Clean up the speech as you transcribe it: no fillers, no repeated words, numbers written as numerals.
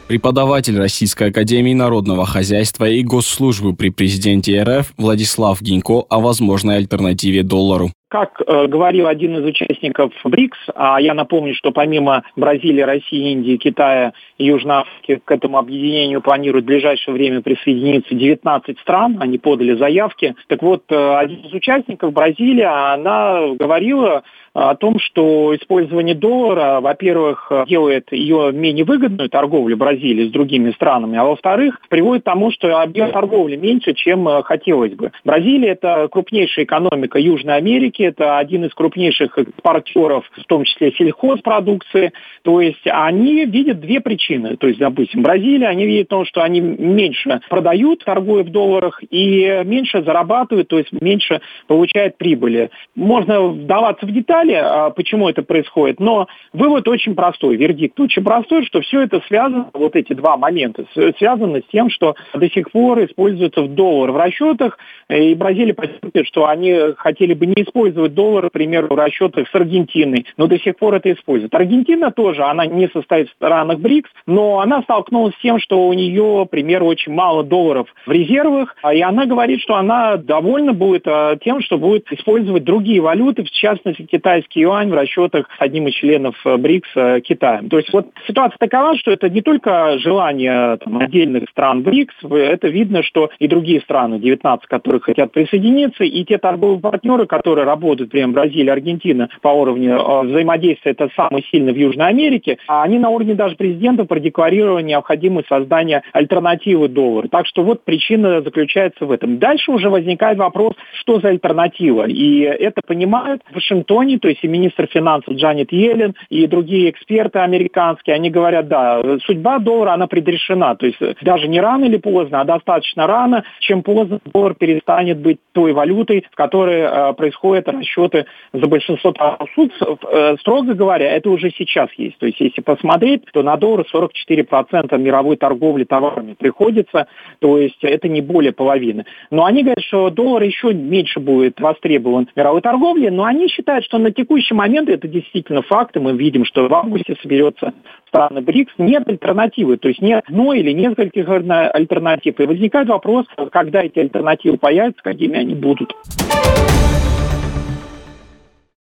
Преподаватель Российской академии народного хозяйства и госслужбы при президенте РФ Владислав Гинько о возможной альтернативе доллару. Как говорил один из участников БРИКС, а я напомню, что помимо Бразилии, России, Индии, Китая и Южной Африки к этому объединению планируют в ближайшее время присоединиться 19 стран, они подали заявки. Так вот, один из участников, Бразилия, она говорила о том, что использование доллара, во-первых, делает ее менее выгодную торговлю Бразилии с другими странами, а во-вторых, приводит к тому, что объем торговли меньше, чем хотелось бы. Бразилия – это крупнейшая экономика Южной Америки, это один из крупнейших экспортеров, в том числе сельхозпродукции. То есть они видят две причины. То есть, допустим, Бразилия, они видят то, что они меньше продают, торгуя в долларах, и меньше зарабатывают, то есть меньше получают прибыли. Можно вдаваться в детали, почему это происходит, но вывод очень простой, вердикт очень простой, что все это связано, вот эти два момента, связано с тем, что до сих пор используется доллар в расчетах, и Бразилия подчеркивает, что они хотели бы не использовать доллар, например, в расчетах с Аргентиной, но до сих пор это используют. Аргентина тоже, она не состоит в странах БРИКС, но она столкнулась с тем, что у нее, к примеру, очень мало долларов в резервах, и она говорит, что она довольна будет тем, что будет использовать другие валюты, в частности, китайский юань в расчетах с одним из членов БРИКС Китаем. То есть вот ситуация такова, что это не только желание отдельных стран БРИКС, это видно, что и другие страны, 19, которые хотят присоединиться, и те торговые партнеры, которые работают, например, Бразилия, Аргентина по уровню взаимодействия, это самый сильный в Южной Америке, а они на уровне даже президента продекларировали необходимость создания альтернативы доллару. Так что вот причина заключается в этом. Дальше уже возникает вопрос, что за альтернатива. И это понимают в Вашингтоне, то есть и министр финансов Джанет Йеллен, и другие эксперты американские, они говорят, да, судьба доллара, она предрешена. То есть даже не рано или поздно, а достаточно рано, чем поздно доллар перестанет быть той валютой, в которой происходят расчеты за большинство суд, строго говоря, это уже сейчас есть. То есть если посмотреть, то на доллар 44% мировой торговли товарами приходится, то есть это не более половины. Но они говорят, что доллар еще меньше будет востребован в мировой торговле, но они считают, что на текущий момент это действительно факт, и мы видим, что в августе соберется страны БРИКС, нет альтернативы, то есть нет одной или нескольких альтернатив. И возникает вопрос, когда эти альтернативы появятся, какими они будут.